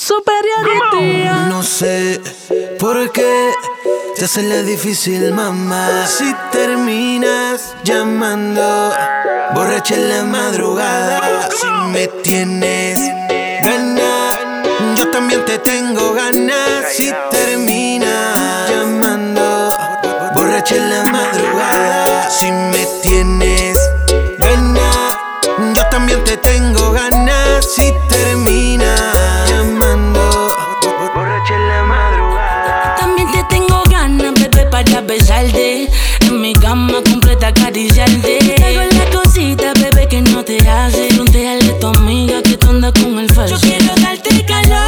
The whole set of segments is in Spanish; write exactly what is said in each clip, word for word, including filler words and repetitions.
Superiority. No sé por qué te hace la difícil, mamá. Si terminas llamando borracha en la madrugada, si me tienes ganas, yo también te tengo ganas. Si terminas llamando borracha en la madrugada, si me tienes ganas, yo también te tengo ganas. Si terminas llamando borracha en la madrugada, también te tengo ganas, bebé, para besarte. En mi cama completa acariciarte. Te hago la cosita, bebé, que no te hace. Fronteale a tu amiga que tú andas con el falso. Yo quiero darte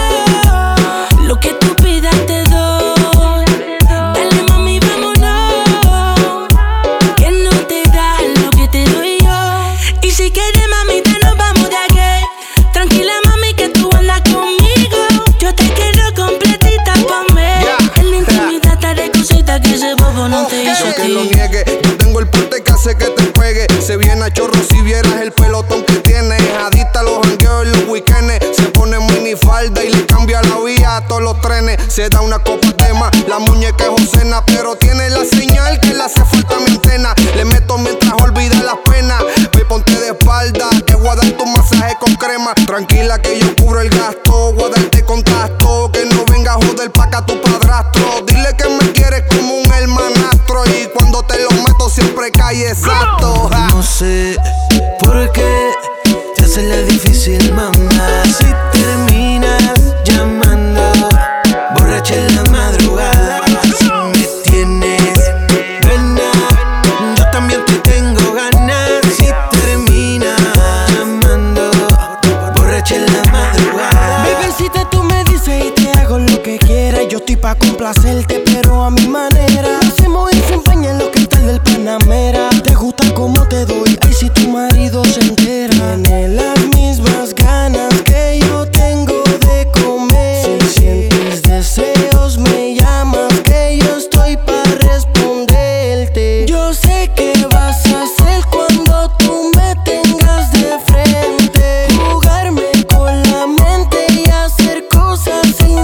calor, lo que tú pidas te doy. Dale, mami, vámonos, que no te da lo que te doy yo. Y si quieres, mamita, nos vamos de aquí. Tranquila, mami, que tú andas conmigo. Yo te quiero completita pa' mí. Yeah. En la intimidad estaré cosita que ese bobo no te hizo a Aunque lo ti. niegue, yo tengo el porte que hace que te pegue. Se viene a chorro si vieras el pelotón que tiene. Adicta a los jangueos en los weekendes. Se pone minifalda y le cambia la vía a todos los trenes. Se da una copa de más, la muñeca es Josena, pero tiene la señal que le hace falta mi antena. Le meto mientras olvida las penas. Ve, ponte de espalda, que voy a dar tu masaje con crema. Tranquila que yo cubro el gasto, voy a darte contacto. Que no venga a joder pa' acá tu padrastro. Dile que me quieres como un hermanastro. Y cuando te lo meto siempre cae exacto. Ja. no sé por qué te hace la difícil, mamá. Si terminas llamando borracha en la madrugada, si me tienes ganas, yo también te tengo ganas. Si terminas llamando borracha en la madrugada, Bebecita, tú me dices y te hago lo que quieras. Yo estoy pa' complacerte, pero a mi manera. Hacemos y se empaña en los cristales del Panamera. Te gusta como te doy, ay, si tu marido se entera. Tiene las mismas ganas que yo tengo de comer. Si sientes deseos, me llamas, que yo estoy pa' responderte. Yo sé que vas a hacer cuando tú me tengas de frente. Jugarme con la mente y hacer cosas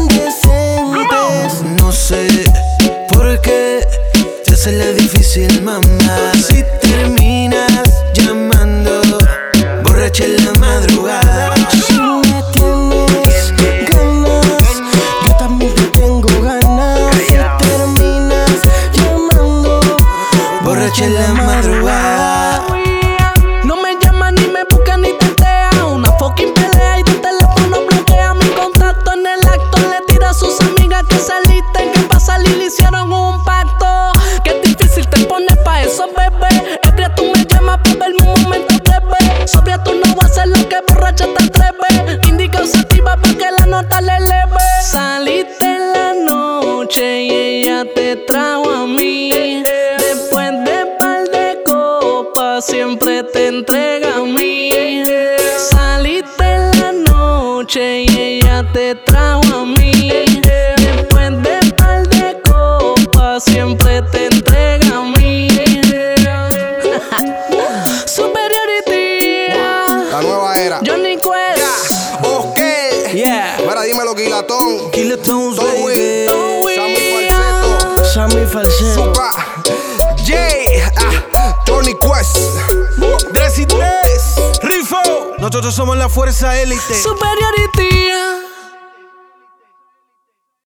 indecentes. no sé por qué te hace la difícil, mamá. Si terminas llamando borracha en la madrugada, Si me tienes ganas, yo también te tengo ganas. Si terminas llamando borracha en la madrugada. no me llama ni me busca ni tetea. Una fucking pelea y tu teléfono bloquea mi contacto. En el acto le tira a sus amigas que saliste, que pa' salir le hicieron un pacto. Qué difícil te pones pa' eso, bebé. Ebria tú me llamas pa' verme un momento breve. Sobria tú no vas a hacer lo que borracha te atreve. Indica sativa pa' que la nota le eleve. Saliste en la noche y ella te trajo a mí. Después de par de copas siempre te entrega a mí. Saliste en la noche y ella te trajo a mí. Después de par de copas siempre te entrega a mí. Superiority. La nueva era. Johnny Quest. Ok. Yeah. Mira, dímelo, Guilatón. Killer Tones, Todo baby. Sammy Falseto. Sammy Falseto. Supra. Jay. Ah, Johnny Quest. tres y tres, Rifo. Nosotros somos la fuerza élite. Superiority.